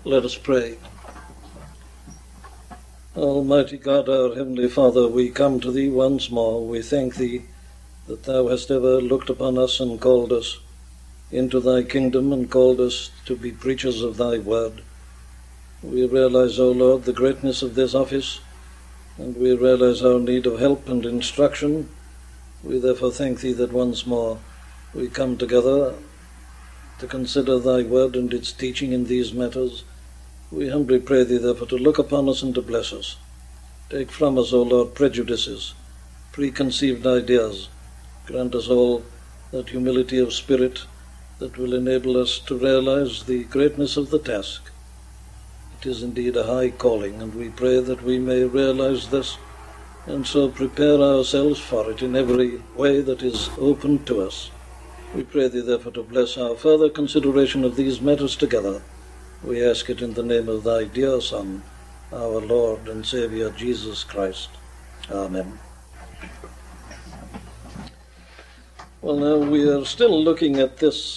Let us pray. Almighty God, our Heavenly Father, we come to Thee once more. We thank Thee that Thou hast ever looked upon us and called us into Thy kingdom and called us to be preachers of Thy word. We realize, O Lord, the greatness of this office, and we realize our need of help and instruction. We therefore thank Thee that once more we come together to consider Thy word and its teaching in these matters. We humbly pray Thee, therefore, to look upon us and to bless us. Take from us, O Lord, prejudices, preconceived ideas. Grant us all that humility of spirit that will enable us to realize the greatness of the task. It is indeed a high calling, and we pray that we may realize this and so prepare ourselves for it in every way that is open to us. We pray Thee, therefore, to bless our further consideration of these matters together. We ask it in the name of Thy dear Son, our Lord and Saviour, Jesus Christ. Amen. Well, now we are still looking at this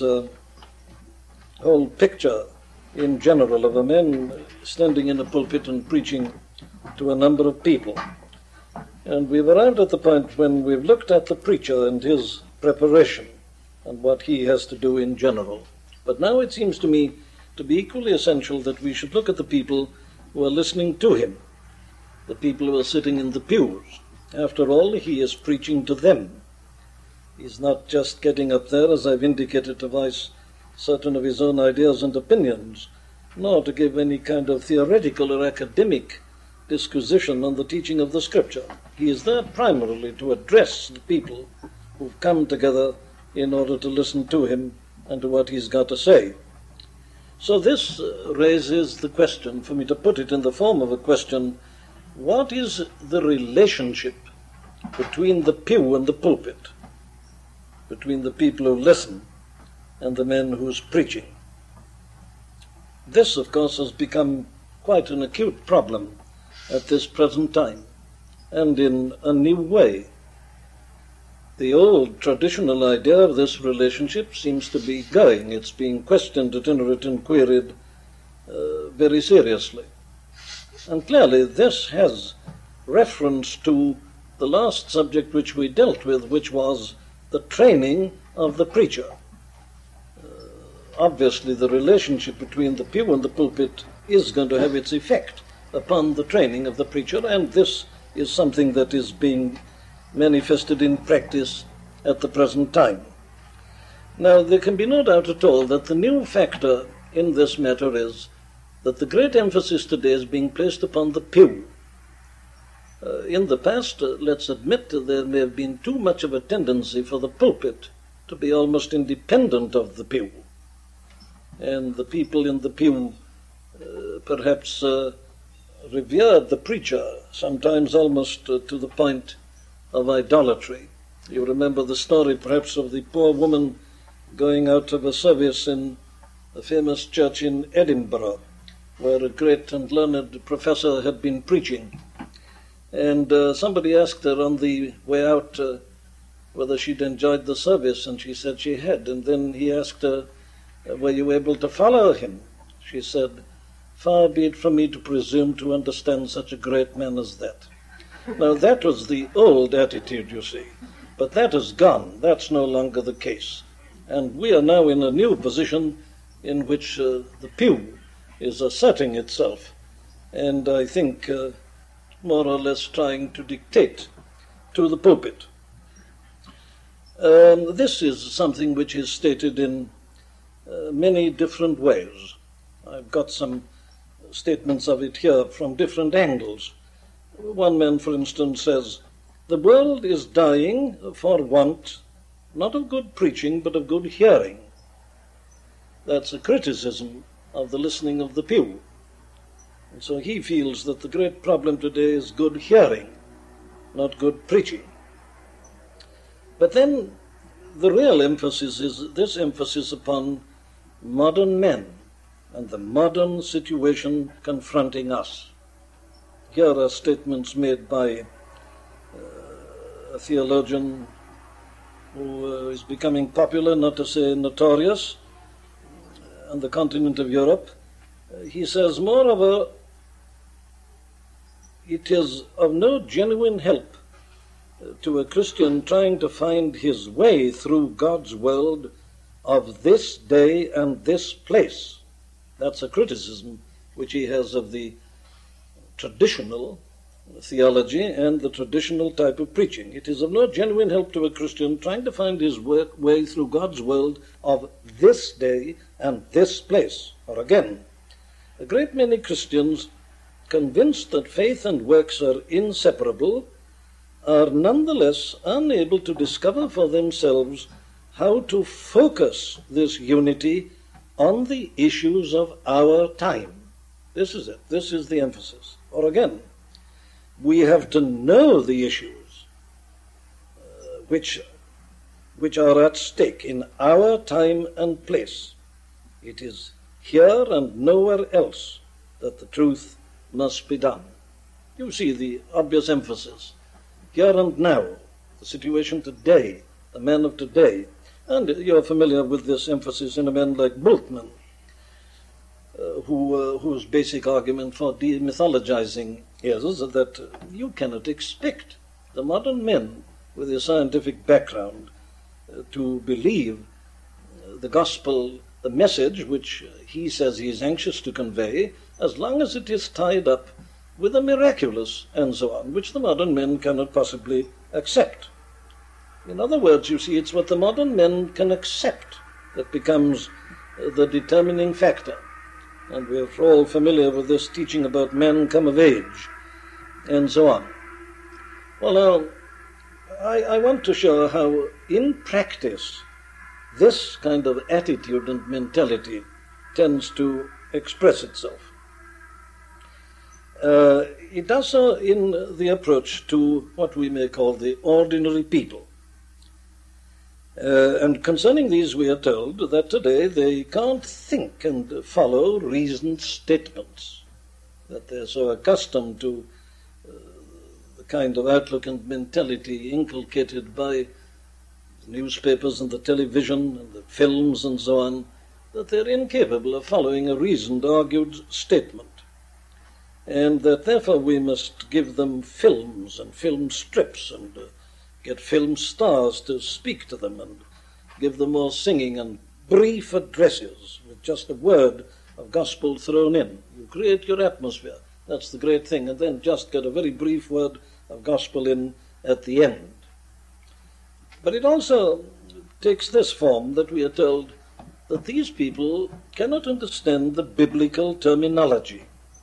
whole picture in general of a man standing in a pulpit and preaching to a number of people. And we've arrived at the point when we've looked at the preacher and his preparation and what he has to do in general. But now it seems to me to be equally essential that we should look at the people who are listening to him, the people who are sitting in the pews. After all, he is preaching to them. He's not just getting up there, as I've indicated, to voice certain of his own ideas and opinions, nor to give any kind of theoretical or academic disquisition on the teaching of the Scripture. He is there primarily to address the people who've come together in order to listen to him and to what he's got to say. So this raises the question, for me to put it in the form of a question, what is the relationship between the pew and the pulpit, between the people who listen and the man who's preaching? This, of course, has become quite an acute problem at this present time, and in a new way. The old traditional idea of this relationship seems to be going. It's being questioned, itinerant, and queried very seriously. And clearly this has reference to the last subject which we dealt with, which was the training of the preacher. Obviously the relationship between the pew and the pulpit is going to have its effect upon the training of the preacher, and this is something that is being manifested in practice at the present time. Now, there can be no doubt at all that the new factor in this matter is that the great emphasis today is being placed upon the pew. In the past, let's admit, there may have been too much of a tendency for the pulpit to be almost independent of the pew. And the people in the pew perhaps revered the preacher, sometimes almost to the point of idolatry. You remember the story perhaps of the poor woman going out of a service in a famous church in Edinburgh, where a great and learned professor had been preaching. And somebody asked her on the way out whether she'd enjoyed the service, and she said she had. And then he asked her, were you able to follow him? She said, far be it from me to presume to understand such a great man as that. Now, that was the old attitude, you see, but that is gone. That's no longer the case. And we are now in a new position in which the pew is asserting itself, and I think more or less trying to dictate to the pulpit. This is something which is stated in many different ways. I've got some statements of it here from different angles. One man, for instance, says, the world is dying for want, not of good preaching, but of good hearing. That's a criticism of the listening of the pew. And so he feels that the great problem today is good hearing, not good preaching. But then the real emphasis is this emphasis upon modern men and the modern situation confronting us. Here are statements made by a theologian who is becoming popular, not to say notorious, on the continent of Europe, He says, moreover, it is of no genuine help to a Christian trying to find his way through God's world of this day and this place. That's a criticism which he has of the traditional theology and the traditional type of preaching. It is of no genuine help to a Christian trying to find his way through God's world of this day and this place. Or again, a great many Christians, convinced that faith and works are inseparable, are nonetheless unable to discover for themselves how to focus this unity on the issues of our time. This is it. This is the emphasis. Or again, we have to know the issues which are at stake in our time and place. It is here and nowhere else that the truth must be done. You see the obvious emphasis. Here and now, the situation today, the men of today, and you're familiar with this emphasis in a man like Bultmann, whose basic argument for demythologizing is that you cannot expect the modern men with a scientific background to believe the gospel, the message which he says he is anxious to convey, as long as it is tied up with the miraculous and so on, which the modern men cannot possibly accept. In other words, you see, it's what the modern men can accept that becomes the determining factor. And we're all familiar with this teaching about men come of age, and so on. Well, now, I want to show how, in practice, this kind of attitude and mentality tends to express itself. It does so in the approach to what we may call the ordinary people. And concerning these we are told that today they can't think and follow reasoned statements, that they're so accustomed to the kind of outlook and mentality inculcated by the newspapers and the television and the films and so on, that they're incapable of following a reasoned, argued statement. And that therefore we must give them films and film strips and get film stars to speak to them and give them more singing and brief addresses with just a word of gospel thrown in. You create your atmosphere. That's the great thing. And then just get a very brief word of gospel in at the end. But it also takes this form that we are told that these people cannot understand the biblical terminology.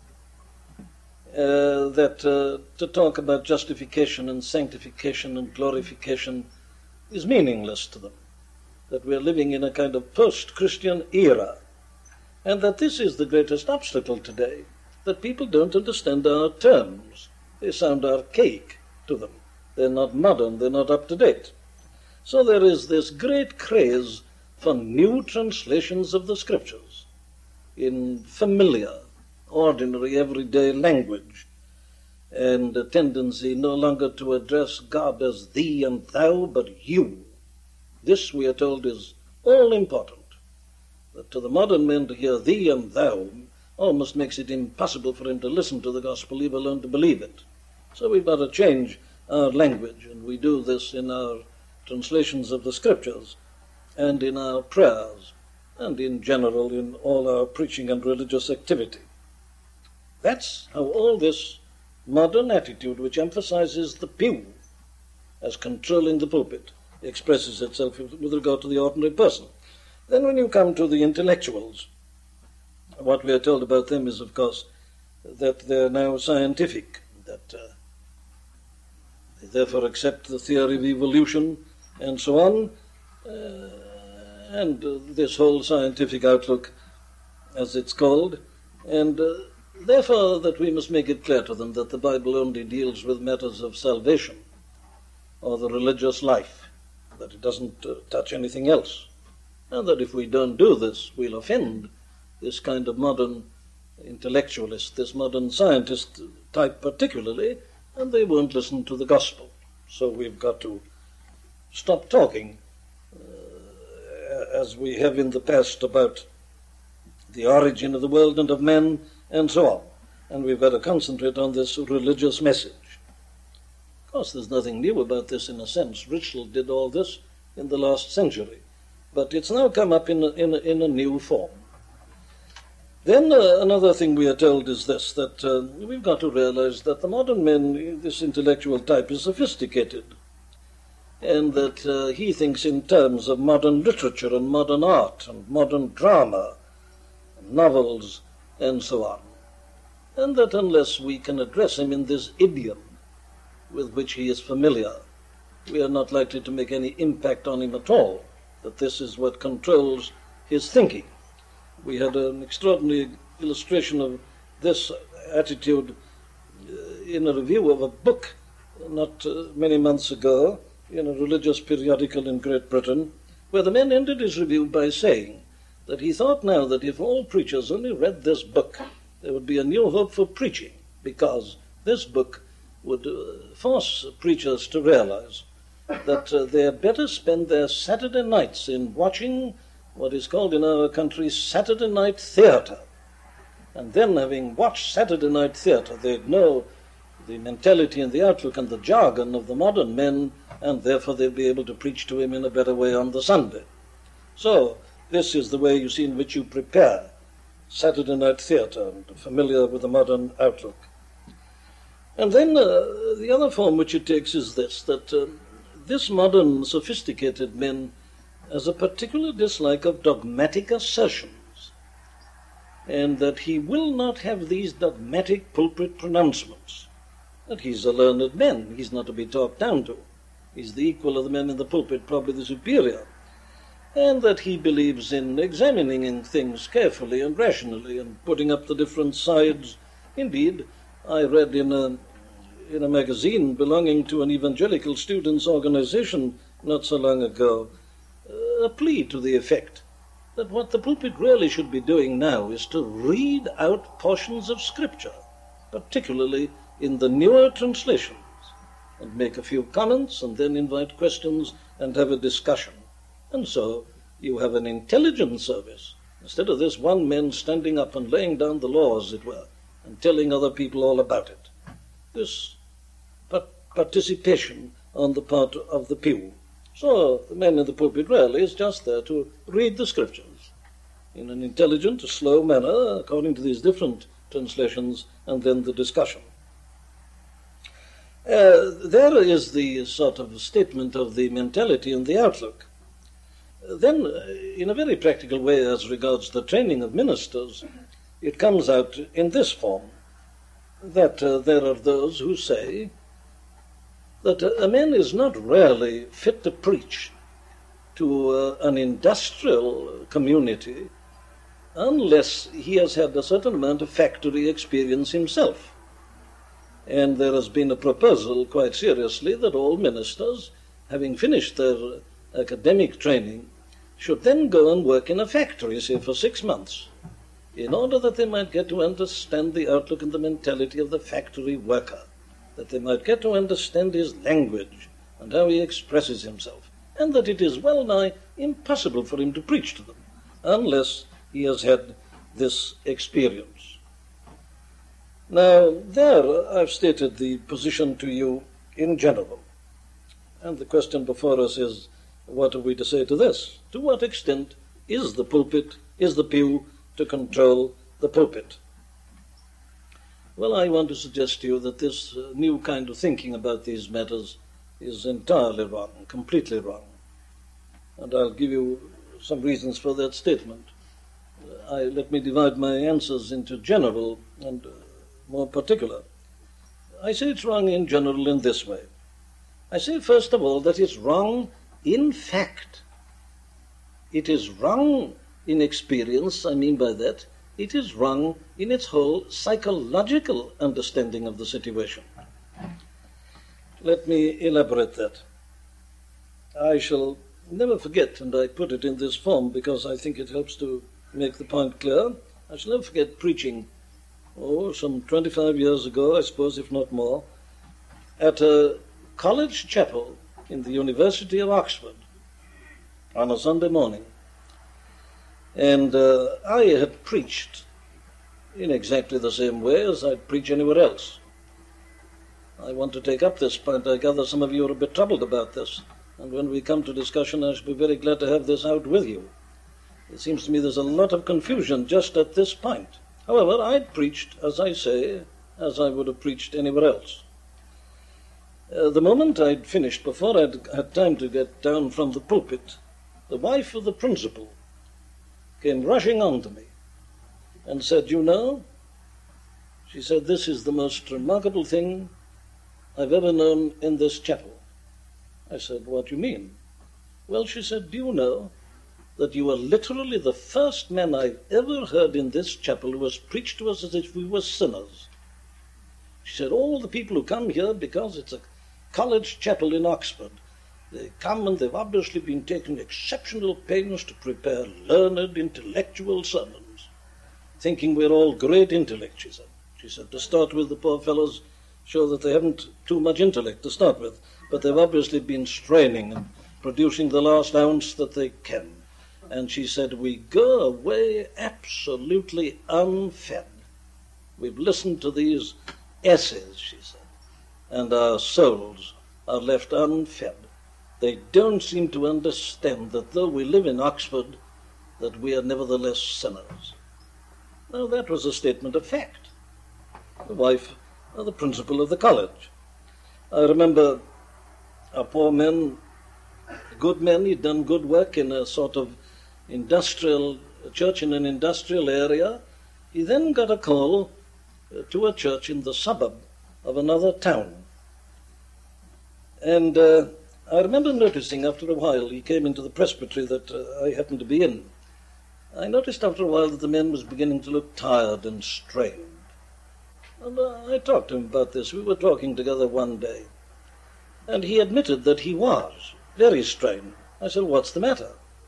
That to talk about justification and sanctification and glorification is meaningless to them, that we're living in a kind of post-Christian era, and that this is the greatest obstacle today, that people don't understand our terms. They sound archaic to them. They're not modern, they're not up to date. So there is this great craze for new translations of the Scriptures in familiar, ordinary, everyday language, and a tendency no longer to address God as thee and thou, but you. This, we are told, is all important. That to the modern man to hear thee and thou almost makes it impossible for him to listen to the gospel, leave alone to believe it. So we've got to change our language, and we do this in our translations of the Scriptures, and in our prayers, and in general in all our preaching and religious activity. That's how all this modern attitude, which emphasizes the pew as controlling the pulpit, expresses itself with regard to the ordinary person. Then when you come to the intellectuals, what we are told about them is, of course, that they're now scientific, that they therefore accept the theory of evolution and so on, and this whole scientific outlook, as it's called, and therefore that we must make it clear to them that the Bible only deals with matters of salvation or the religious life, that it doesn't touch anything else, and that if we don't do this, we'll offend this kind of modern intellectualist, this modern scientist type particularly, and they won't listen to the gospel. So we've got to stop talking as we have in the past about the origin of the world and of men, and so on. And we've got to concentrate on this religious message. Of course, there's nothing new about this in a sense. Ritschl did all this in the last century. But it's now come up in a new form. Then another thing we are told is this, that we've got to realize that the modern man, this intellectual type, is sophisticated, and that he thinks in terms of modern literature and modern art and modern drama, and novels, and so on. And that unless we can address him in this idiom with which he is familiar, we are not likely to make any impact on him at all, that this is what controls his thinking. We had an extraordinary illustration of this attitude in a review of a book not many months ago in a religious periodical in Great Britain, where the man ended his review by saying that he thought now that if all preachers only read this book, there would be a new hope for preaching, because this book would force preachers to realize that they had better spend their Saturday nights in watching what is called in our country Saturday night theatre. And then, having watched Saturday night theatre, they'd know the mentality and the outlook and the jargon of the modern men, and therefore they'd be able to preach to him in a better way on the Sunday. So, this is the way, you see, in which you prepare Saturday night theatre, and familiar with the modern outlook. And then the other form which it takes is this, that this modern sophisticated man has a particular dislike of dogmatic assertions, and that he will not have these dogmatic pulpit pronouncements, that he's a learned man, he's not to be talked down to, he's the equal of the men in the pulpit, probably the superior, and that he believes in examining things carefully and rationally and putting up the different sides. Indeed, I read in a magazine belonging to an evangelical students' organization not so long ago a plea to the effect that what the pulpit really should be doing now is to read out portions of Scripture, particularly in the newer translations, and make a few comments and then invite questions and have a discussion. And so you have an intelligent service, instead of this one man standing up and laying down the law, as it were, and telling other people all about it. This participation on the part of the pew. So the man in the pulpit really is just there to read the Scriptures in an intelligent, slow manner, according to these different translations, and then the discussion. There is the sort of statement of the mentality and the outlook. Then, in a very practical way as regards the training of ministers, it comes out in this form, that there are those who say that a man is not really fit to preach to an industrial community unless he has had a certain amount of factory experience himself. And there has been a proposal, quite seriously, that all ministers, having finished their academic training, should then go and work in a factory, say, for 6 months, in order that they might get to understand the outlook and the mentality of the factory worker, that they might get to understand his language and how he expresses himself, and that it is well nigh impossible for him to preach to them unless he has had this experience. Now, there I've stated the position to you in general, and the question before us is, what are we to say to this? To what extent is the pulpit, is the pew to control the pulpit? Well, I want to suggest to you that this new kind of thinking about these matters is entirely wrong, completely wrong. And I'll give you some reasons for that statement. Let me divide my answers into general and more particular. I say it's wrong in general in this way. I say, first of all, that it's wrong in fact. It is wrong in experience, I mean by that. It is wrong in its whole psychological understanding of the situation. Let me elaborate that. I shall never forget, and I put it in this form because I think it helps to make the point clear, I shall never forget preaching, some 25 years ago, I suppose, if not more, at a college chapel in the University of Oxford on a Sunday morning. And I had preached in exactly the same way as I'd preach anywhere else. I want to take up this point. I gather some of you are a bit troubled about this. And when we come to discussion, I shall be very glad to have this out with you. It seems to me there's a lot of confusion just at this point. However, I'd preached, as I say, as I would have preached anywhere else. The moment I'd finished, before I'd had time to get down from the pulpit, the wife of the principal came rushing on to me and said, "You know," she said, "this is the most remarkable thing I've ever known in this chapel." I said, "What do you mean?" "Well," she said, "do you know that you are literally the first man I've ever heard in this chapel who has preached to us as if we were sinners?" She said, "All the people who come here, because it's a college chapel in Oxford, they come and they've obviously been taking exceptional pains to prepare learned, intellectual sermons, thinking we're all great intellects," she said. She said, "To start with, the poor fellows show that they haven't too much intellect to start with, but they've obviously been straining and producing the last ounce that they can." And she said, "We go away absolutely unfed. We've listened to these essays," she said, "and our souls are left unfed. They don't seem to understand that though we live in Oxford, that we are nevertheless sinners." Now that was a statement of fact. The wife of the principal of the college. I remember a poor man, a good man, he'd done good work in a sort of industrial church in an industrial area. He then got a call to a church in the suburb of another town. And I remember noticing after a while, he came into the presbytery that I happened to be in. I noticed after a while that the man was beginning to look tired and strained. And I talked to him about this. We were talking together one day. And he admitted that he was very strained. I said, "What's the matter?"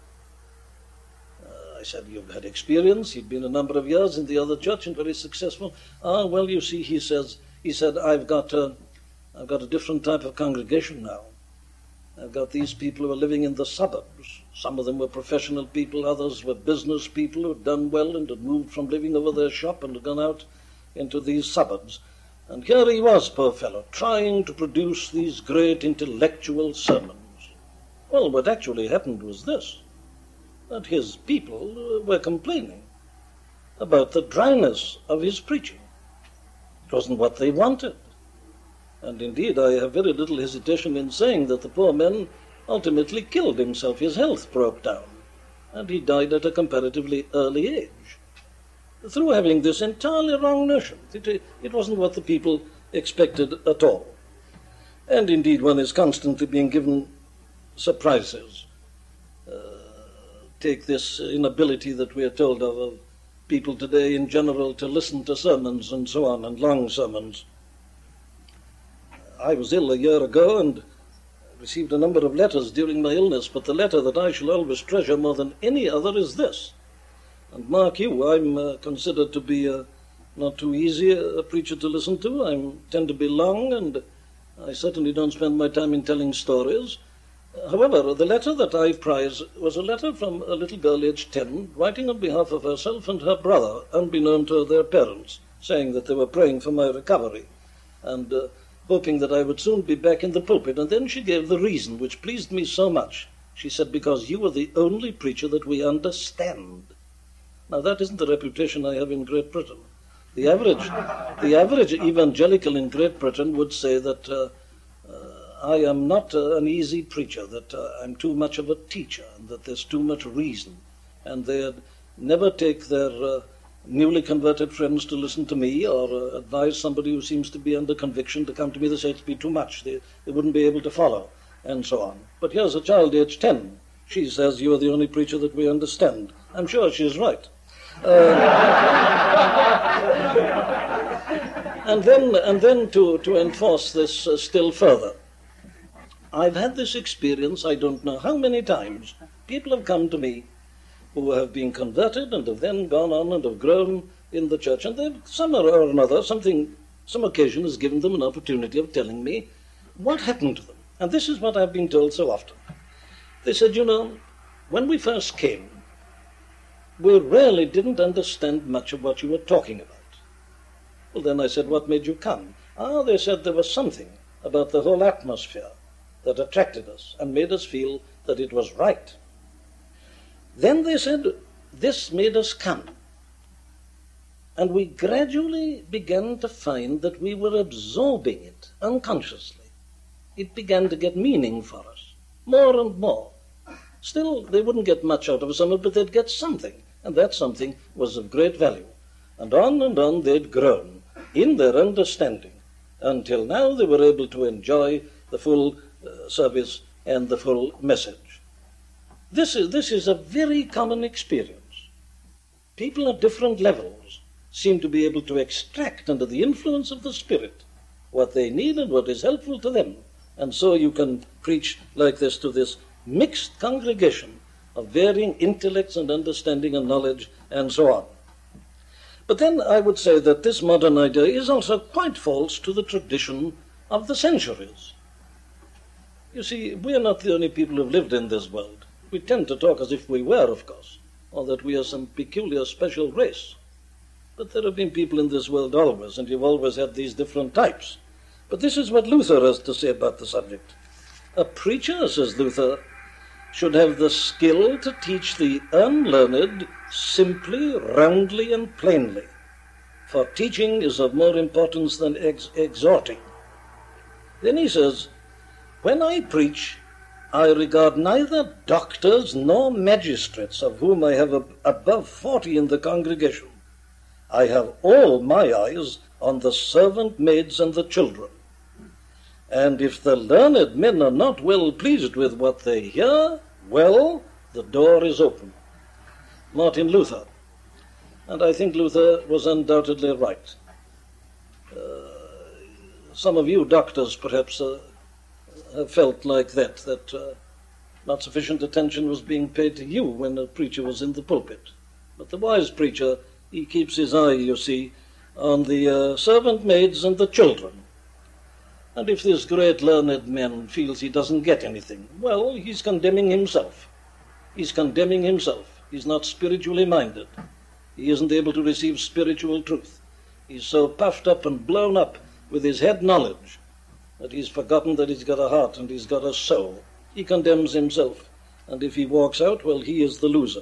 I said, "You've had experience. He'd been a number of years in the other church and very successful." "Well, you see," he said, I've got a different type of congregation now. I've got these people who are living in the suburbs. Some of them were professional people, others were business people who had done well and had moved from living over their shop and had gone out into these suburbs. And here he was, poor fellow, trying to produce these great intellectual sermons. Well, what actually happened was this, that his people were complaining about the dryness of his preaching. It wasn't what they wanted. And indeed, I have very little hesitation in saying that the poor man ultimately killed himself. His health broke down, and he died at a comparatively early age, through having this entirely wrong notion. It wasn't what the people expected at all. And indeed, one is constantly being given surprises. Take this inability that we are told of people today in general to listen to sermons and so on, and long sermons. I was ill a year ago and received a number of letters during my illness, but the letter that I shall always treasure more than any other is this. And mark you, I'm considered to be not too easy a preacher to listen to. I tend to be long, and I certainly don't spend my time in telling stories. However, the letter that I prize was a letter from a little girl aged 10, writing on behalf of herself and her brother, unbeknown to their parents, saying that they were praying for my recovery and hoping that I would soon be back in the pulpit. And then she gave the reason, which pleased me so much. She said, "Because you are the only preacher that we understand." Now, that isn't the reputation I have in Great Britain. The average evangelical in Great Britain would say that I am not an easy preacher, that I'm too much of a teacher, and that there's too much reason. And they'd never take their newly converted friends to listen to me, or advise somebody who seems to be under conviction to come to me. They say it'd be too much. They wouldn't be able to follow, and so on. But here's a child aged 10. She says, "You are the only preacher that we understand." I'm sure she's right. And then to enforce this still further, I've had this experience, I don't know how many times. People have come to me who have been converted and have then gone on and have grown in the church, and they've somehow or another, some occasion has given them an opportunity of telling me what happened to them. And this is what I've been told so often. They said, "You know, when we first came, we really didn't understand much of what you were talking about. Well, then I said, what made you come? They said there was something about the whole atmosphere that attracted us and made us feel that it was right. Then they said, this made us come. And we gradually began to find that we were absorbing it unconsciously. It began to get meaning for us, more and more. Still, they wouldn't get much out of us, but they'd get something, and that something was of great value. And on they'd grown in their understanding, until now they were able to enjoy the full service and the full message. This is a very common experience. People at different levels seem to be able to extract under the influence of the Spirit what they need and what is helpful to them. And so you can preach like this to this mixed congregation of varying intellects and understanding and knowledge and so on. But then I would say that this modern idea is also quite false to the tradition of the centuries. You see, we are not the only people who've lived in this world. We tend to talk as if we were, of course, or that we are some peculiar special race. But there have been people in this world always, and you've always had these different types. But this is what Luther has to say about the subject. A preacher, says Luther, should have the skill to teach the unlearned simply, roundly, and plainly. For teaching is of more importance than exhorting. Then he says, when I preach, I regard neither doctors nor magistrates, of whom I have above 40 in the congregation. I have all my eyes on the servant maids and the children. And if the learned men are not well pleased with what they hear, well, the door is open. Martin Luther. And I think Luther was undoubtedly right. Some of you doctors perhaps have felt like that not sufficient attention was being paid to you when a preacher was in the pulpit. But the wise preacher, he keeps his eye, you see, on the servant maids and the children. And if this great learned man feels he doesn't get anything, well, he's condemning himself. He's condemning himself. He's not spiritually minded. He isn't able to receive spiritual truth. He's so puffed up and blown up with his head knowledge that he's forgotten that he's got a heart and he's got a soul. He condemns himself. And if he walks out, well, he is the loser.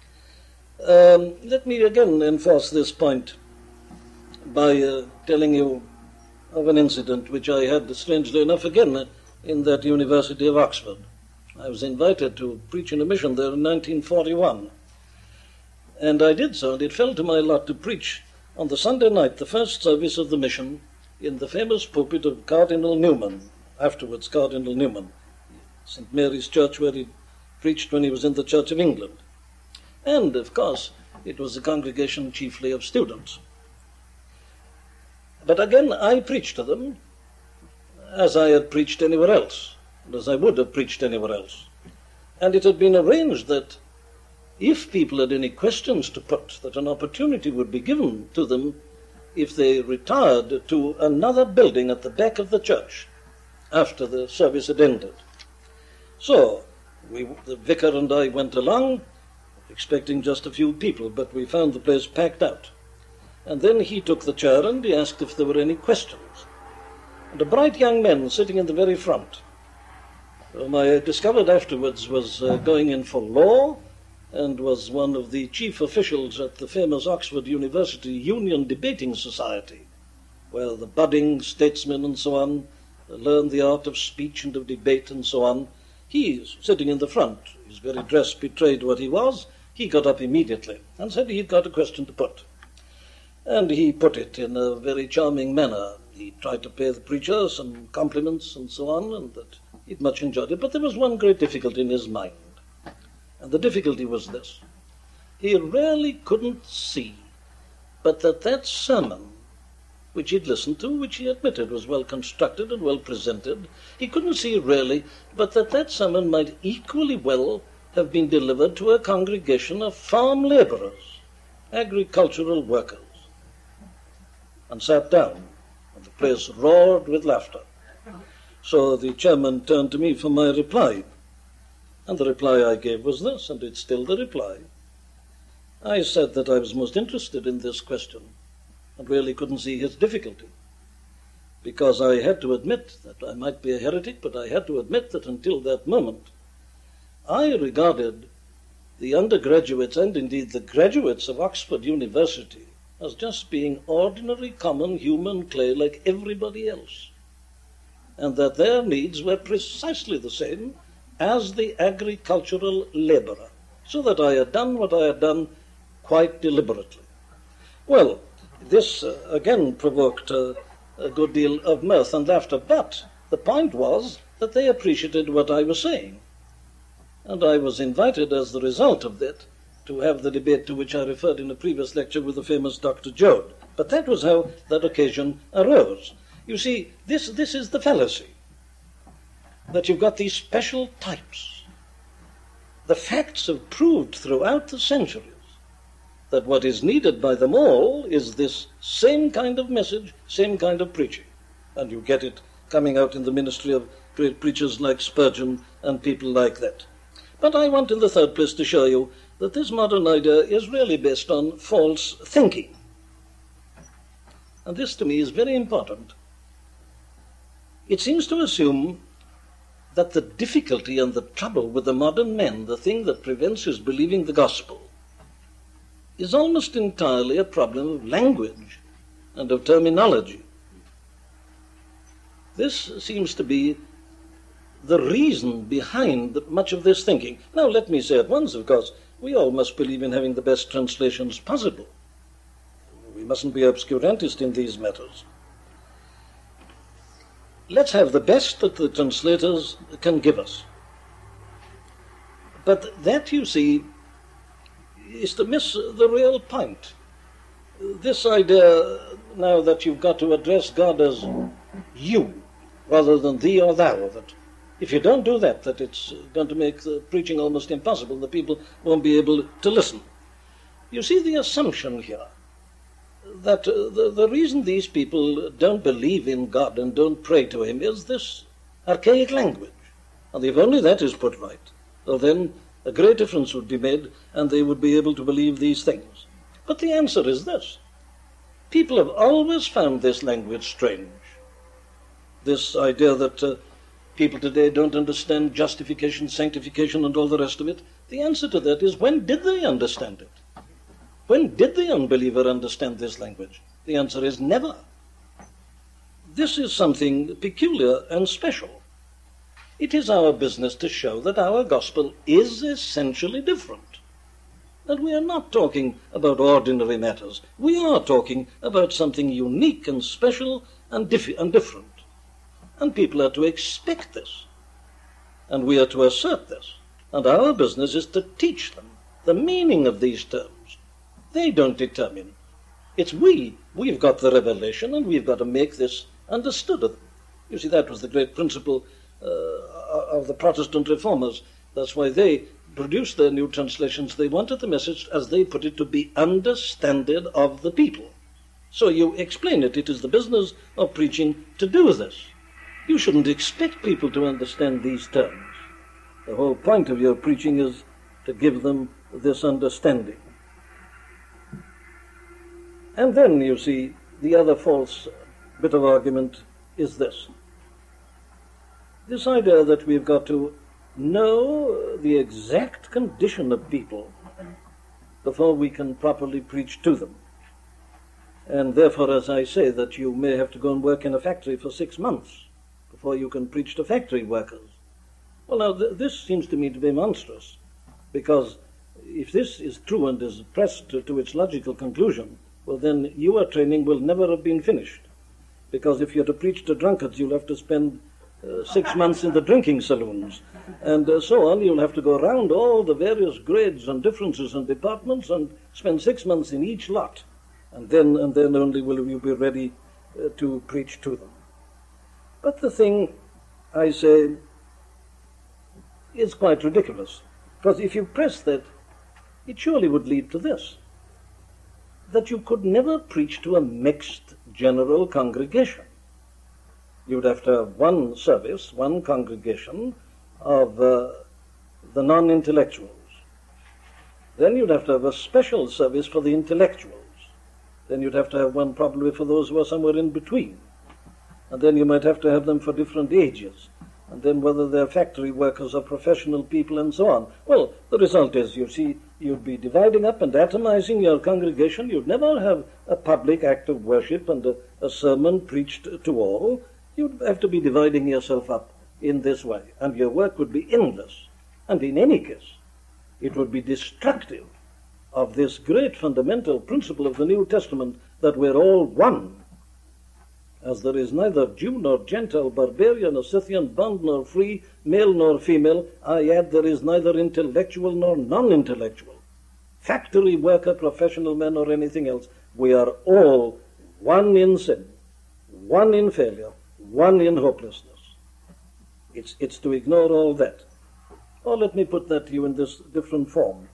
Let me again enforce this point by telling you of an incident which I had, strangely enough, again in that University of Oxford. I was invited to preach in a mission there in 1941. And I did so, and it fell to my lot to preach on the Sunday night, the first service of the mission, in the famous pulpit of Cardinal Newman, afterwards Cardinal Newman, St. Mary's Church, where he preached when he was in the Church of England. And, of course, it was a congregation chiefly of students. But again, I preached to them as I had preached anywhere else, and as I would have preached anywhere else. And it had been arranged that if people had any questions to put, that an opportunity would be given to them if they retired to another building at the back of the church after the service had ended. So, the vicar and I went along, expecting just a few people, but we found the place packed out. And then he took the chair and he asked if there were any questions. And a bright young man sitting in the very front, whom I discovered afterwards was going in for law and was one of the chief officials at the famous Oxford University Union Debating Society, where the budding statesmen and so on learn the art of speech and of debate and so on. He's sitting in the front. His very dress betrayed what he was. He got up immediately and said he'd got a question to put. And he put it in a very charming manner. He tried to pay the preacher some compliments and so on, and that he'd much enjoyed it. But there was one great difficulty in his mind. And the difficulty was this. He really couldn't see but that sermon which he'd listened to, which he admitted was well constructed and well presented, he couldn't see really but that sermon might equally well have been delivered to a congregation of farm labourers, agricultural workers, and sat down, and the place roared with laughter. So the chairman turned to me for my reply, and the reply I gave was this, and it's still the reply. I said that I was most interested in this question and really couldn't see his difficulty, because I had to admit that I might be a heretic, but I had to admit that until that moment I regarded the undergraduates and indeed the graduates of Oxford University as just being ordinary, common human clay like everybody else, and that their needs were precisely the same as the agricultural laborer, so that I had done what I had done quite deliberately. Well, this again provoked a good deal of mirth and laughter, but the point was that they appreciated what I was saying, and I was invited as the result of that to have the debate to which I referred in a previous lecture with the famous Dr. Joad. But that was how that occasion arose. You see, this is the fallacy, that you've got these special types. The facts have proved throughout the centuries that what is needed by them all is this same kind of message, same kind of preaching. And you get it coming out in the ministry of great preachers like Spurgeon and people like that. But I want in the third place to show you that this modern idea is really based on false thinking. And this to me is very important. It seems to assume that the difficulty and the trouble with the modern man, the thing that prevents his believing the gospel, is almost entirely a problem of language and of terminology. This seems to be the reason behind much of this thinking. Now, let me say at once, of course, we all must believe in having the best translations possible. We mustn't be obscurantist in these matters. Let's have the best that the translators can give us. But that, you see, is to miss the real point. This idea now that you've got to address God as you rather than thee or thou, that if you don't do that, that it's going to make the preaching almost impossible. The people won't be able to listen. You see the assumption here that the reason these people don't believe in God and don't pray to him is this archaic language. And if only that is put right, well then a great difference would be made and they would be able to believe these things. But the answer is this. People have always found this language strange. This idea that people today don't understand justification, sanctification, and all the rest of it. The answer to that is, when did they understand it? When did the unbeliever understand this language? The answer is never. This is something peculiar and special. It is our business to show that our gospel is essentially different. That we are not talking about ordinary matters. We are talking about something unique and special and different. And people are to expect this. And we are to assert this. And our business is to teach them the meaning of these terms. They don't determine. It's we've got the revelation, and we've got to make this understood of them. You see, that was the great principle of the Protestant reformers. That's why they produced their new translations. They wanted the message, as they put it, to be understood of the people. So you explain it. It is the business of preaching to do this. You shouldn't expect people to understand these terms. The whole point of your preaching is to give them this understanding. And then, you see, the other false bit of argument is this. This idea that we've got to know the exact condition of people before we can properly preach to them. And therefore, as I say, that you may have to go and work in a factory for 6 months before you can preach to factory workers. Well, now, this seems to me to be monstrous, because if this is true and is pressed to its logical conclusion, well, then your training will never have been finished, because if you're to preach to drunkards, you'll have to spend 6 months in the drinking saloons, and so on. You'll have to go around all the various grades and differences and departments and spend 6 months in each lot, and then only will you be ready to preach to them. But the thing, I say, is quite ridiculous, because if you press that, it surely would lead to this, that you could never preach to a mixed general congregation. You'd have to have one service, one congregation of the non-intellectuals, Then you'd have to have a special service for the intellectuals. Then you'd have to have one probably for those who are somewhere in between. And then you might have to have them for different ages. And then whether they're factory workers or professional people and so on. Well, the result is, you see, you'd be dividing up and atomizing your congregation. You'd never have a public act of worship and a sermon preached to all. You'd have to be dividing yourself up in this way. And your work would be endless. And in any case, it would be destructive of this great fundamental principle of the New Testament that we're all one. As there is neither Jew nor Gentile, barbarian or Scythian, bond nor free, male nor female, I add there is neither intellectual nor non-intellectual, factory worker, professional man or anything else. We are all one in sin, one in failure, one in hopelessness. It's to ignore all that. Or let me put that to you in this different form.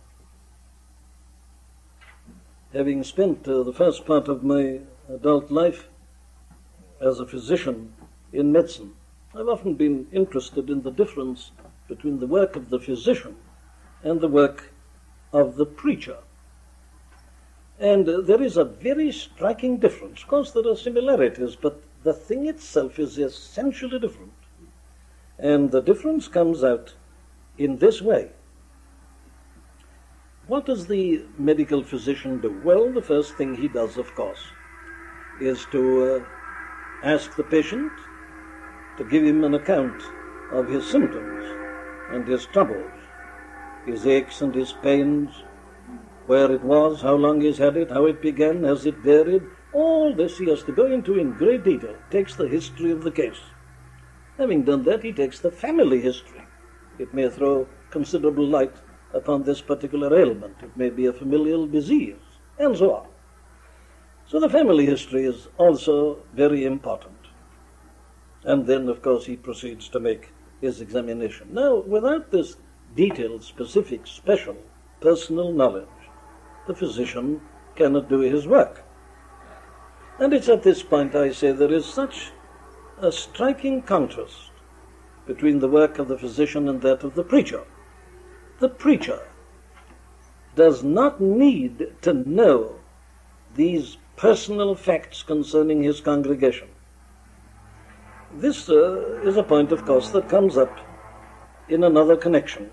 Having spent the first part of my adult life as a physician in medicine, I've often been interested in the difference between the work of the physician and the work of the preacher. And there is a very striking difference. Of course, there are similarities, but the thing itself is essentially different. And the difference comes out in this way. What does the medical physician do? Well, the first thing he does, of course, is to ask the patient to give him an account of his symptoms and his troubles, his aches and his pains, where it was, how long he's had it, how it began, has it varied. All this he has to go into in great detail. Takes the history of the case. Having done that, he takes the family history. It may throw considerable light upon this particular ailment. It may be a familial disease, and so on. So the family history is also very important. And then, of course, he proceeds to make his examination. Now, without this detailed, specific, special, personal knowledge, the physician cannot do his work. And it's at this point, I say, there is such a striking contrast between the work of the physician and that of the preacher. The preacher does not need to know these personal facts concerning his congregation. This is a point, of course, that comes up in another connection,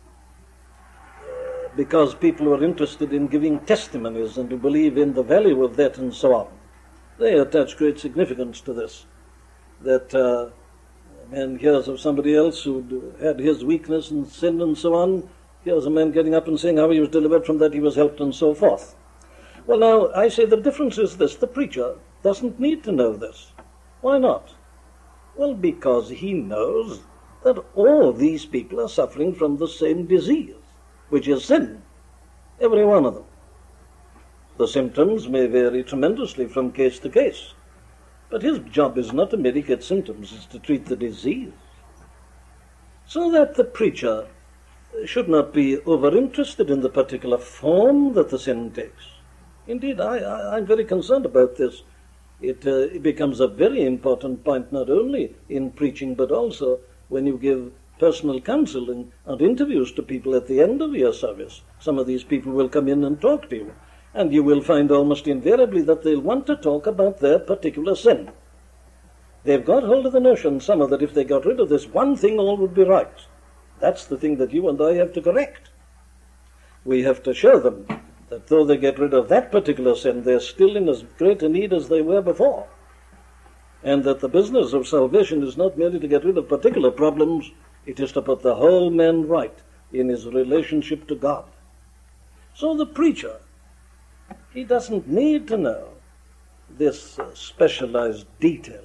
because people who are interested in giving testimonies and who believe in the value of that and so on, they attach great significance to this, that a man hears of somebody else who had his weakness and sin and so on. Here's a man getting up and saying how he was delivered from that, he was helped, and so forth. Well, now, I say the difference is this. The preacher doesn't need to know this. Why not? Well, because he knows that all these people are suffering from the same disease, which is sin. Every one of them. The symptoms may vary tremendously from case to case, but his job is not to medicate symptoms, it's to treat the disease. So that the preacher should not be over-interested in the particular form that the sin takes. Indeed, I'm very concerned about this. It becomes a very important point not only in preaching, but also when you give personal counseling and interviews to people at the end of your service. Some of these people will come in and talk to you, and you will find almost invariably that they'll want to talk about their particular sin. They've got hold of the notion, somehow, that if they got rid of this one thing, all would be right. That's the thing that you and I have to correct. We have to show them that though they get rid of that particular sin, they're still in as great a need as they were before. And that the business of salvation is not merely to get rid of particular problems, it is to put the whole man right in his relationship to God. So the preacher, he doesn't need to know this specialized, detailed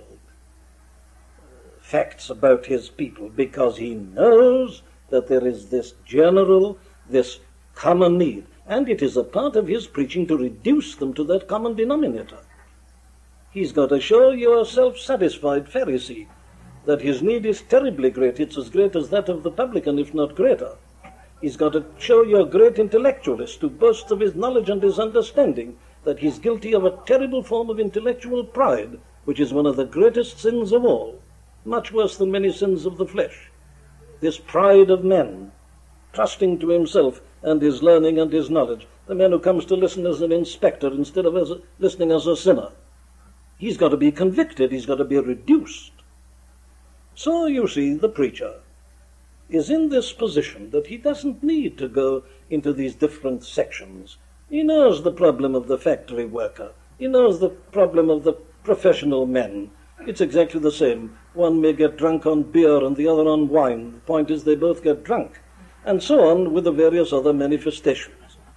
facts about his people, because he knows that there is this general, this common need. And it is a part of his preaching to reduce them to that common denominator. He's got to show your self-satisfied Pharisee that his need is terribly great. It's as great as that of the publican, if not greater. He's got to show your great intellectualist who boasts of his knowledge and his understanding that he's guilty of a terrible form of intellectual pride, which is one of the greatest sins of all, much worse than many sins of the flesh. This pride of man, trusting to himself and his learning and his knowledge, the man who comes to listen as an inspector instead of listening as a sinner. He's got to be convicted, he's got to be reduced. So you see, the preacher is in this position that he doesn't need to go into these different sections. He knows the problem of the factory worker. He knows the problem of the professional men. It's exactly the same. One may get drunk on beer and the other on wine. The point is they both get drunk. And so on with the various other manifestations.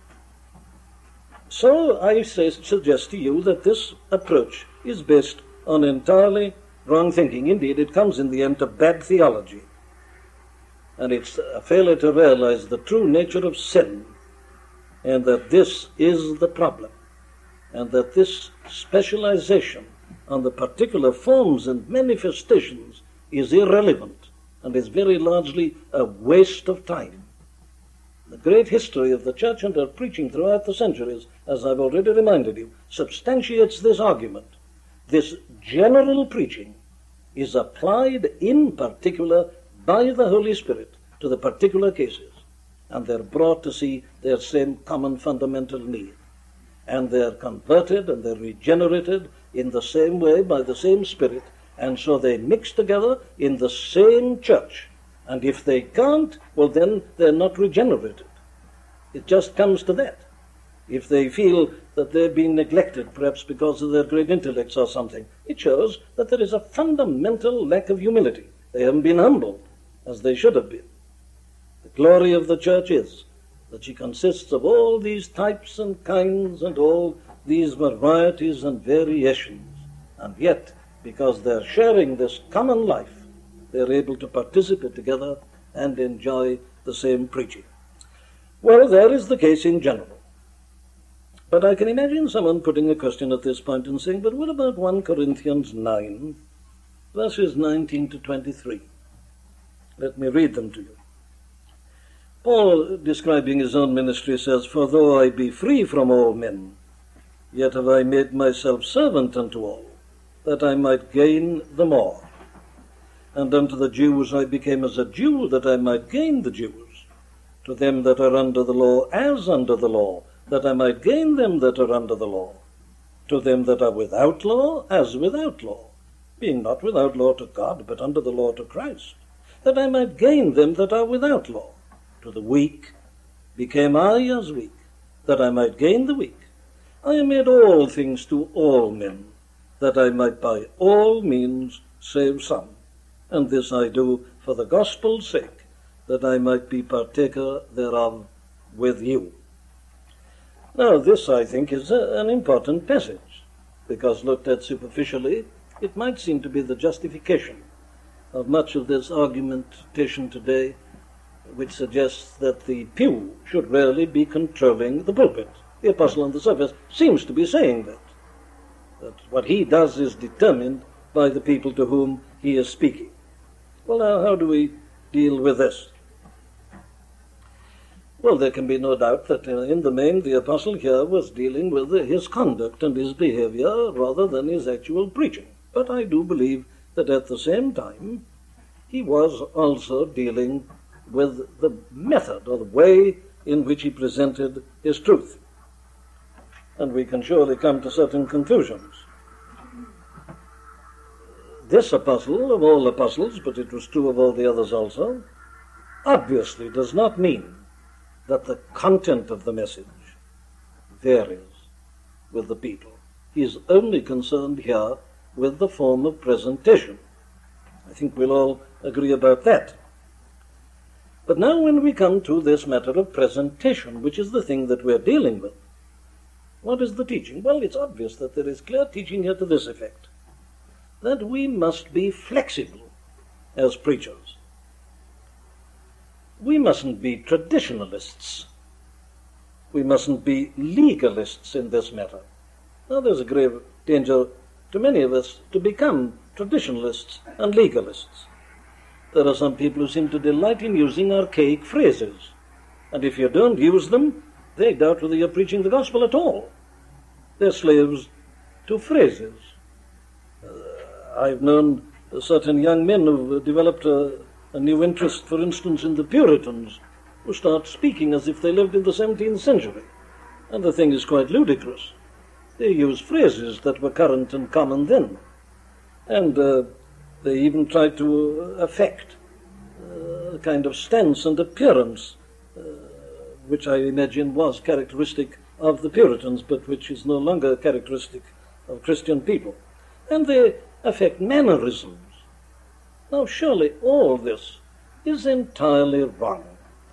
So I suggest to you that this approach is based on entirely wrong thinking. Indeed, it comes in the end to bad theology. And it's a failure to realize the true nature of sin, and that this is the problem, and that this specialization on the particular forms and manifestations is irrelevant and is very largely a waste of time. The great history of the church and her preaching throughout the centuries, as I've already reminded you, substantiates this argument. This general preaching is applied in particular by the Holy Spirit to the particular cases, and they're brought to see their same common fundamental need. And they're converted and they're regenerated in the same way by the same Spirit, and so they mix together in the same church. And if they can't, well then they're not regenerated. It just comes to that. If they feel that they've been neglected, perhaps because of their great intellects or something, it shows that there is a fundamental lack of humility. They haven't been humbled as they should have been. The glory of the church is that she consists of all these types and kinds and all these varieties and variations. And yet, because they're sharing this common life, they're able to participate together and enjoy the same preaching. Well, there is the case in general. But I can imagine someone putting a question at this point and saying, but what about 1 Corinthians 9, verses 19 to 23? Let me read them to you. Paul, describing his own ministry, says, "For though I be free from all men, yet have I made myself servant unto all, that I might gain the more. And unto the Jews I became as a Jew, that I might gain the Jews. To them that are under the law, as under the law, that I might gain them that are under the law. To them that are without law, as without law, being not without law to God, but under the law to Christ, that I might gain them that are without law. To the weak became I as weak, that I might gain the weak. I am made all things to all men, that I might by all means save some. And this I do for the gospel's sake, that I might be partaker thereof with you." Now this, I think, is an important passage, because looked at superficially, it might seem to be the justification of much of this argumentation today, which suggests that the pew should rarely be controlling the pulpit. The apostle on the surface seems to be saying that what he does is determined by the people to whom he is speaking. Well, now, how do we deal with this? Well, there can be no doubt that in the main the apostle here was dealing with his conduct and his behavior rather than his actual preaching. But I do believe that at the same time he was also dealing with the method or the way in which he presented his truth. And we can surely come to certain conclusions. This apostle, of all apostles, but it was true of all the others also, obviously does not mean that the content of the message varies with the people. He is only concerned here with the form of presentation. I think we'll all agree about that. But now when we come to this matter of presentation, which is the thing that we're dealing with, what is the teaching? Well, it's obvious that there is clear teaching here to this effect, that we must be flexible as preachers. We mustn't be traditionalists. We mustn't be legalists in this matter. Now, there's a grave danger to many of us to become traditionalists and legalists. There are some people who seem to delight in using archaic phrases, and if you don't use them, they doubt whether you're preaching the gospel at all. They're slaves to phrases. I've known certain young men who've developed a new interest, for instance, in the Puritans, who start speaking as if they lived in the 17th century. And the thing is quite ludicrous. They use phrases that were current and common then. And they even try to affect a kind of stance and appearance, which I imagine was characteristic of the Puritans, but which is no longer characteristic of Christian people. And they affect mannerisms. Now, surely all this is entirely wrong.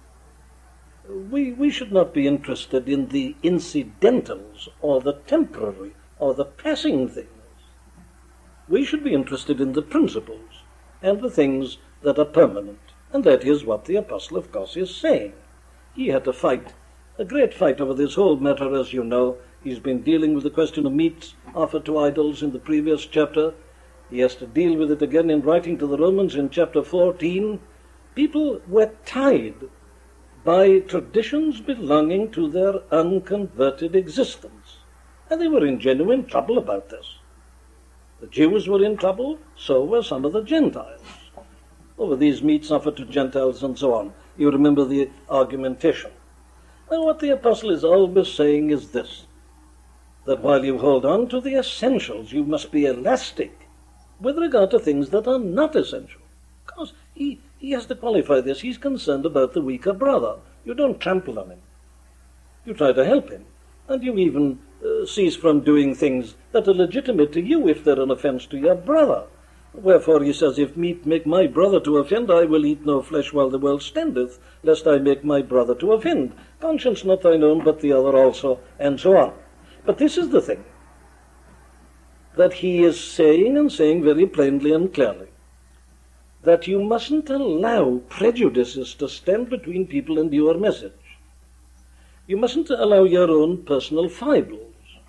We should not be interested in the incidentals or the temporary or the passing things. We should be interested in the principles and the things that are permanent. And that is what the Apostle, of course, is saying. He had to fight, a great fight over this whole matter, as you know. He's been dealing with the question of meats offered to idols in the previous chapter. He has to deal with it again in writing to the Romans in chapter 14. People were tied by traditions belonging to their unconverted existence. And they were in genuine trouble about this. The Jews were in trouble, so were some of the Gentiles, over these meats offered to Gentiles and so on. You remember the argumentation. Now, what the Apostle is always saying is this, that while you hold on to the essentials, you must be elastic with regard to things that are not essential. Because he has to qualify this. He's concerned about the weaker brother. You don't trample on him. You try to help him. And you even cease from doing things that are legitimate to you if they're an offense to your brother. Wherefore he says, if meat make my brother to offend, I will eat no flesh while the world standeth, lest I make my brother to offend. Conscience not thine own, but the other also, and so on. But this is the thing that he is saying, and saying very plainly and clearly, that you mustn't allow prejudices to stand between people and your message. You mustn't allow your own personal foibles.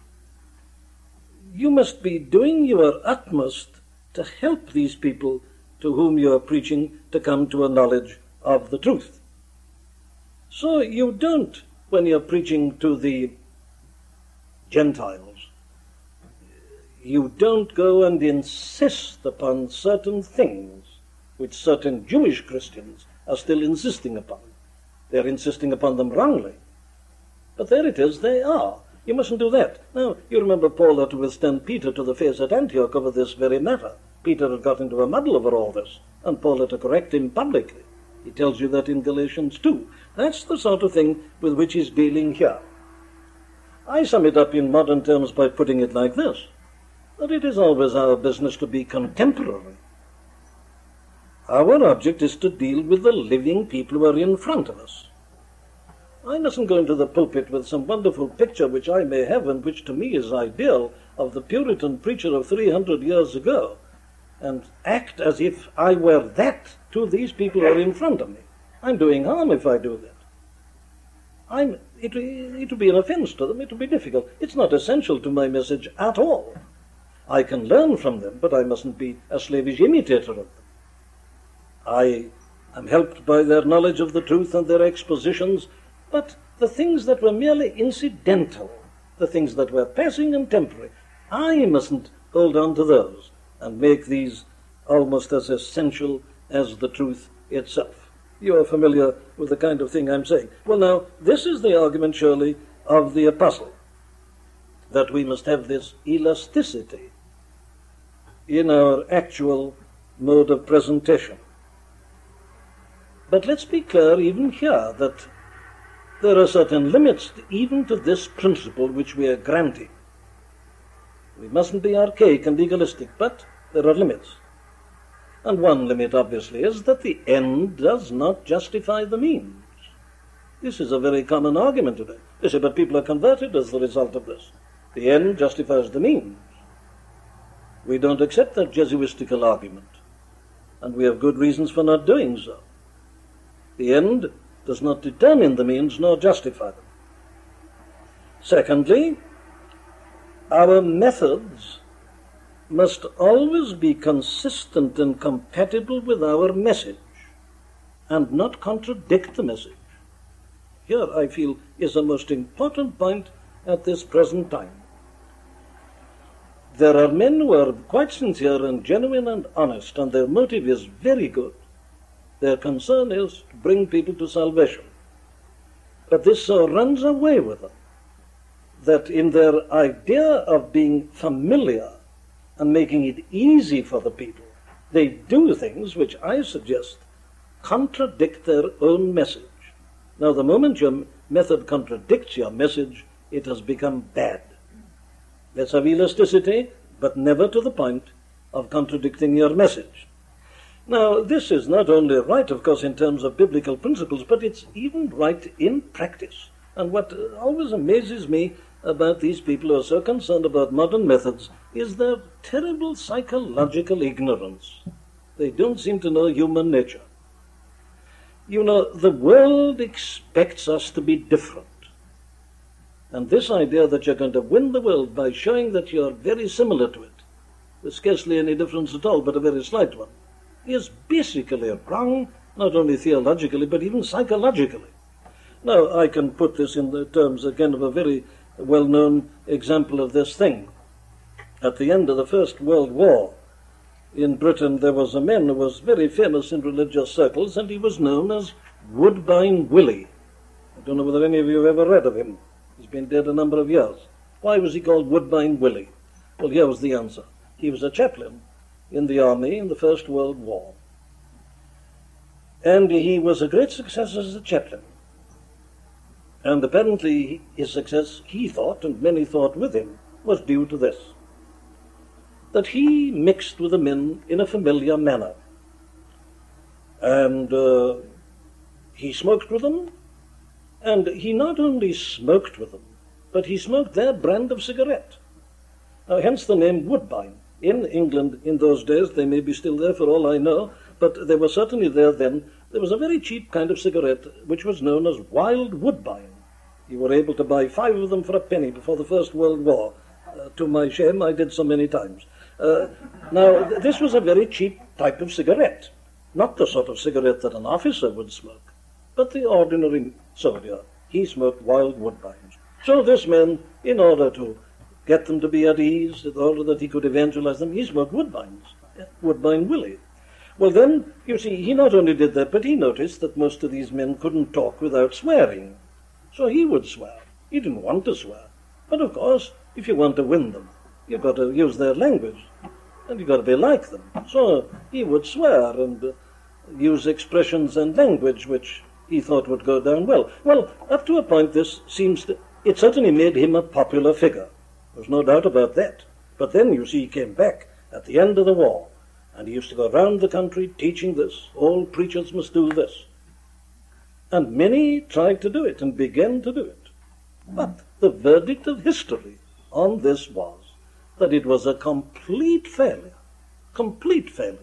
You must be doing your utmost to help these people to whom you are preaching to come to a knowledge of the truth. So you don't, when you're preaching to the Gentiles, you don't go and insist upon certain things which certain Jewish Christians are still insisting upon. They're insisting upon them wrongly. But there it is, they are. You mustn't do that. Now, you remember Paul had to withstand Peter to the face at Antioch over this very matter. Peter had got into a muddle over all this, and Paul had to correct him publicly. He tells you that in Galatians 2. That's the sort of thing with which he's dealing here. I sum it up in modern terms by putting it like this, that it is always our business to be contemporary. Our object is to deal with the living people who are in front of us. I mustn't go into the pulpit with some wonderful picture which I may have and which to me is ideal of the Puritan preacher of 300 years ago and act as if I were that to these people who are in front of me. I'm doing harm if I do that. It would be an offense to them. It would be difficult. It's not essential to my message at all. I can learn from them, but I mustn't be a slavish imitator of them. I am helped by their knowledge of the truth and their expositions, but the things that were merely incidental, the things that were passing and temporary, I mustn't hold on to those and make these almost as essential as the truth itself. You are familiar with the kind of thing I'm saying. Well, now, this is the argument, surely, of the Apostle, that we must have this elasticity in our actual mode of presentation. But let's be clear even here that there are certain limits even to this principle which we are granting. We mustn't be archaic and legalistic, but there are limits. And one limit, obviously, is that the end does not justify the means. This is a very common argument today. They say, but people are converted as the result of this. The end justifies the means. We don't accept that Jesuitical argument, and we have good reasons for not doing so. The end does not determine the means nor justify them. Secondly, our methods must always be consistent and compatible with our message and not contradict the message. Here, I feel, is a most important point at this present time. There are men who are quite sincere and genuine and honest, and their motive is very good. Their concern is to bring people to salvation. But this so runs away with them that in their idea of being familiar and making it easy for the people, they do things which I suggest contradict their own message. Now, the moment your method contradicts your message, it has become bad. Let's have elasticity, but never to the point of contradicting your message. Now, this is not only right, of course, in terms of biblical principles, but it's even right in practice. And what always amazes me about these people who are so concerned about modern methods is their terrible psychological ignorance. They don't seem to know human nature. You know, the world expects us to be different. And this idea that you're going to win the world by showing that you're very similar to it, with scarcely any difference at all, but a very slight one, is basically wrong, not only theologically, but even psychologically. Now, I can put this in the terms, again, of a very well-known example of this thing. At the end of the First World War, in Britain, there was a man who was very famous in religious circles, and he was known as Woodbine Willie. I don't know whether any of you have ever read of him. He's been dead a number of years. Why was he called Woodbine Willie? Well, here was the answer. He was a chaplain in the army in the First World War. And he was a great success as a chaplain. And apparently his success, he thought, and many thought with him, was due to this: that he mixed with the men in a familiar manner. And he smoked with them, and he not only smoked with them, but he smoked their brand of cigarette. Hence the name Woodbine. In England in those days, they may be still there for all I know, but they were certainly there then. There was a very cheap kind of cigarette which was known as Wild Woodbine. You were able to buy 5 of them for a penny before the First World War. To my shame, I did so many times. Now, this was a very cheap type of cigarette, not the sort of cigarette that an officer would smoke, but the ordinary soldier. He smoked Wild Woodbines. So this man, in order to get them to be at ease, in order that he could evangelize them, he smoked Woodbines, Woodbine Willie. Well then, you see, he not only did that, but he noticed that most of these men couldn't talk without swearing. So he would swear. He didn't want to swear. But of course, if you want to win them, you've got to use their language, and you've got to be like them. So he would swear and use expressions and language which he thought would go down well. Well, up to a point, it certainly made him a popular figure. There's no doubt about that. But then, you see, he came back at the end of the war, and he used to go around the country teaching this. All preachers must do this. And many tried to do it and began to do it. But the verdict of history on this was that it was a complete failure. Complete failure.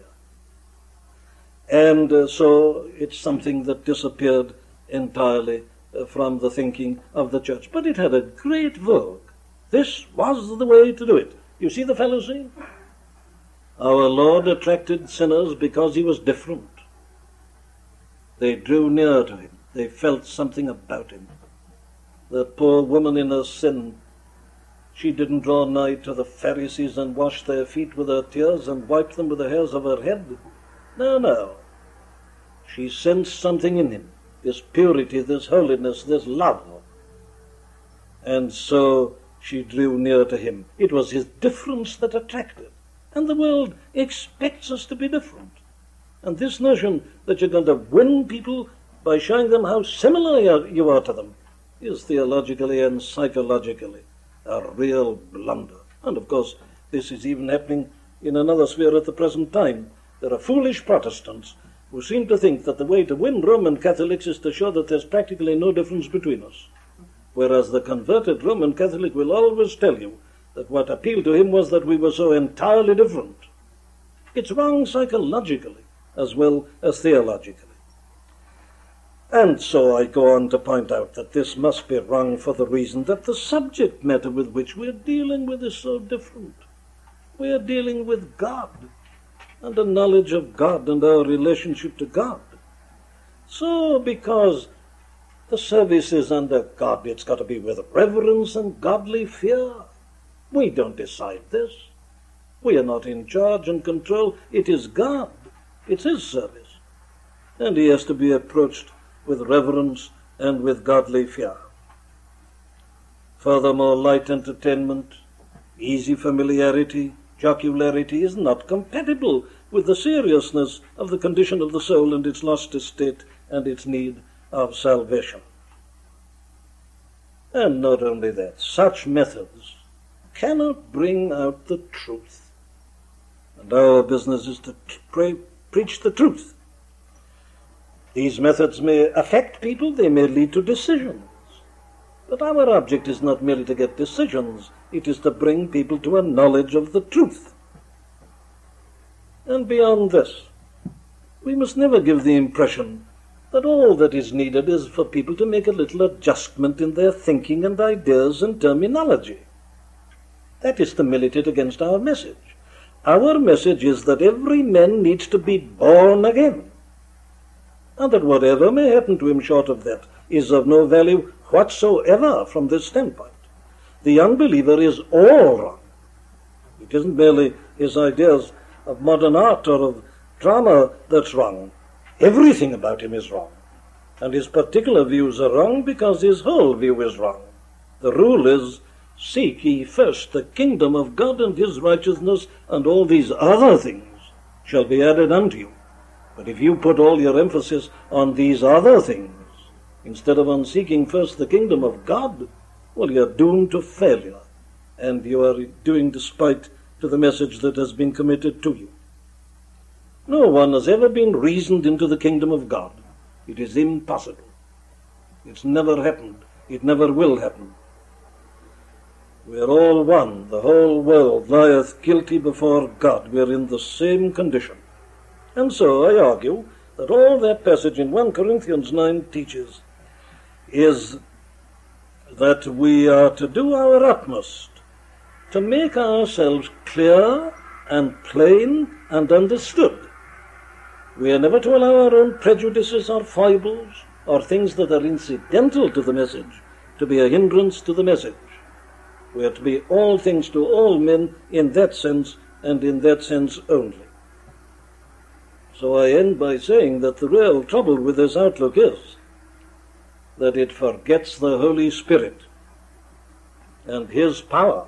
And so it's something that disappeared entirely from the thinking of the church. But it had a great vogue. This was the way to do it. You see the fallacy? Our Lord attracted sinners because he was different. They drew near to him. They felt something about him. That poor woman in her sin, she didn't draw nigh to the Pharisees and wash their feet with her tears and wipe them with the hairs of her head. No. She sensed something in him, this purity, this holiness, this love. And so she drew near to him. It was his difference that attracted. And the world expects us to be different. And this notion that you're going to win people by showing them how similar you are to them is theologically and psychologically a real blunder. And of course, this is even happening in another sphere at the present time. There are foolish Protestants who seem to think that the way to win Roman Catholics is to show that there's practically no difference between us. Whereas the converted Roman Catholic will always tell you that what appealed to him was that we were so entirely different. It's wrong psychologically as well as theologically. And so I go on to point out that this must be wrong for the reason that the subject matter with which we're dealing with is so different. We are dealing with God and a knowledge of God and our relationship to God. So because the service is under God, it's got to be with reverence and godly fear. We don't decide this. We are not in charge and control. It is God. It's his service. And he has to be approached with reverence and with godly fear. Furthermore, light entertainment, easy familiarity, jocularity is not compatible with the seriousness of the condition of the soul and its lost estate and its need of salvation. And not only that, such methods cannot bring out the truth. And our business is to preach the truth. These methods may affect people, they may lead to decisions. But our object is not merely to get decisions, it is to bring people to a knowledge of the truth. And beyond this, we must never give the impression that all that is needed is for people to make a little adjustment in their thinking and ideas and terminology. That is to militate against our message. Our message is that every man needs to be born again, and that whatever may happen to him short of that is of no value whatsoever from this standpoint. The unbeliever is all wrong. It isn't merely his ideas of modern art or of drama that's wrong. Everything about him is wrong. And his particular views are wrong because his whole view is wrong. The rule is, seek ye first the kingdom of God and his righteousness, and all these other things shall be added unto you. But if you put all your emphasis on these other things, instead of on seeking first the kingdom of God, well, you're doomed to failure, and you are doing despite to the message that has been committed to you. No one has ever been reasoned into the kingdom of God. It is impossible. It's never happened. It never will happen. We are all one. The whole world lieth guilty before God. We are in the same condition. And so I argue that all that passage in 1 Corinthians 9 teaches is that we are to do our utmost to make ourselves clear and plain and understood. We are never to allow our own prejudices or foibles or things that are incidental to the message to be a hindrance to the message. We are to be all things to all men in that sense and in that sense only. So I end by saying that the real trouble with this outlook is that it forgets the Holy Spirit and his power.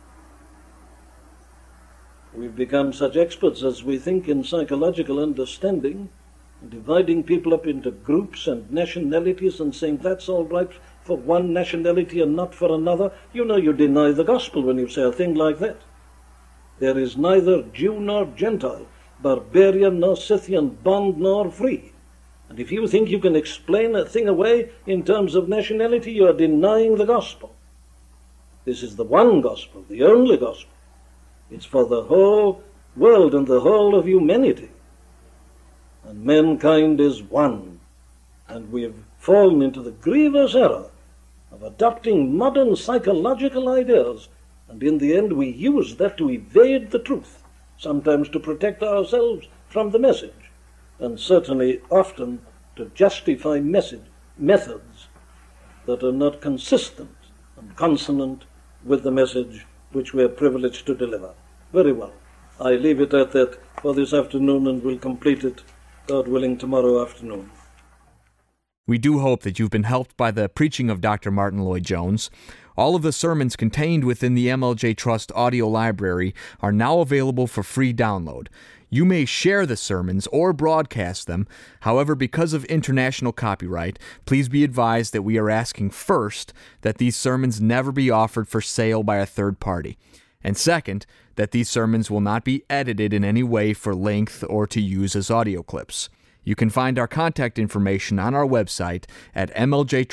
We've become such experts as we think in psychological understanding, dividing people up into groups and nationalities and saying that's all right for one nationality and not for another. You know you deny the gospel when you say a thing like that. There is neither Jew nor Gentile, barbarian nor Scythian, bond nor free. And if you think you can explain a thing away in terms of nationality, you are denying the gospel. This is the one gospel, the only gospel. It's for the whole world and the whole of humanity. And mankind is one. And we have fallen into the grievous error of adopting modern psychological ideas. And in the end we use that to evade the truth, sometimes to protect ourselves from the message, and certainly often to justify methods that are not consistent and consonant with the message which we are privileged to deliver. Very well. I leave it at that for this afternoon and will complete it, God willing, tomorrow afternoon. We do hope that you've been helped by the preaching of Dr. Martyn Lloyd-Jones. All of the sermons contained within the MLJ Trust audio library are now available for free download. You may share the sermons or broadcast them. However, because of international copyright, please be advised that we are asking first that these sermons never be offered for sale by a third party. And second, that these sermons will not be edited in any way for length or to use as audio clips. You can find our contact information on our website at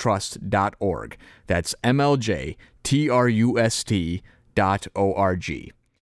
mljtrust.org. That's mljtrust.org.